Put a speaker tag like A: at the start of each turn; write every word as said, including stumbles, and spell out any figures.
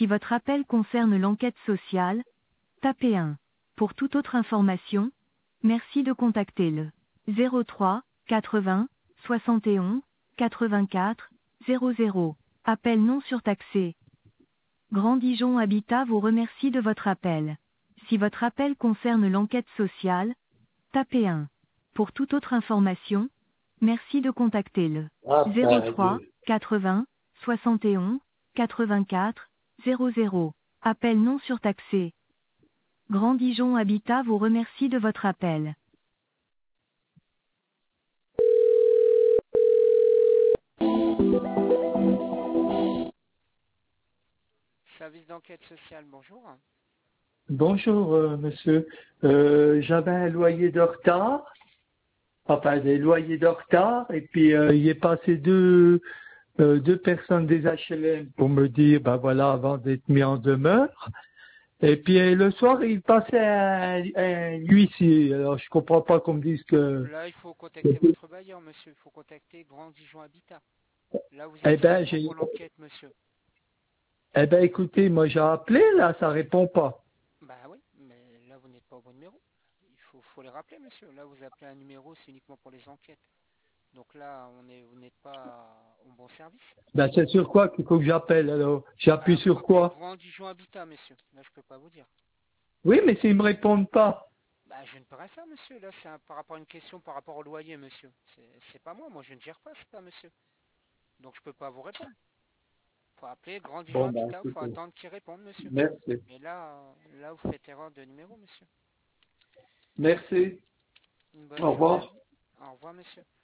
A: Si votre appel concerne l'enquête sociale, tapez un. Pour toute autre information, merci de contacter le zéro trois quatre-vingts soixante et onze quatre-vingt-quatre zéro zéro. Appel non surtaxé. Grand Dijon Habitat vous remercie de votre appel. Si votre appel concerne l'enquête sociale, tapez un. Pour toute autre information, merci de contacter le
B: Ah,
A: zéro trois
B: perdu.
A: quatre-vingts soixante et onze quatre-vingt-quatre zéro zéro. Appel non surtaxé. Grand Dijon Habitat vous remercie de votre appel.
C: Service d'enquête sociale, bonjour.
B: Bonjour, euh, monsieur. Euh, j'avais un loyer de retard, enfin des loyers de retard, et puis euh, il est passé deux, euh, deux personnes des H L M pour me dire, ben voilà, avant d'être mis en demeure. Et puis euh, le soir, il passait un, un huissier. Alors je comprends pas qu'on me dise que...
C: Là, il faut contacter votre bailleur, monsieur. Il faut contacter Grand Dijon Habitat. Là, vous
B: Eh
C: êtes
B: ben,
C: uniquement
B: j'ai...
C: pour l'enquête, monsieur.
B: Eh ben, écoutez, moi j'ai appelé, là, ça répond pas.
C: Bah oui, mais là, vous n'êtes pas au bon numéro. Il faut, faut les rappeler, monsieur. Là, vous appelez un numéro, c'est uniquement pour les enquêtes. Donc là, on est, vous n'êtes pas au bon service.
B: Ben, c'est sur quoi qu'il faut que j'appelle, alors? J'appuie
C: Bah, vous
B: sur
C: rappelez
B: quoi?
C: Grand Dijon Habitat, monsieur. Là, je peux pas vous dire.
B: Oui, mais s'ils me répondent pas.
C: Bah, je ne peux rien faire, monsieur. Là, c'est un- par rapport à une question par rapport au loyer, monsieur. C'est c'est pas moi. Moi, je ne gère pas ça, monsieur. Donc, je peux pas vous répondre. Faut appeler Grand Dijon
B: Bon, ben,
C: Habitat. Faut
B: écoutez,
C: attendre qu'ils répondent, monsieur.
B: merci.
C: Mais là, euh, là, vous faites erreur de numéro, monsieur.
B: Merci.
C: Une bonne
B: Au
C: journée à
B: revoir.
C: vous. Au revoir, monsieur.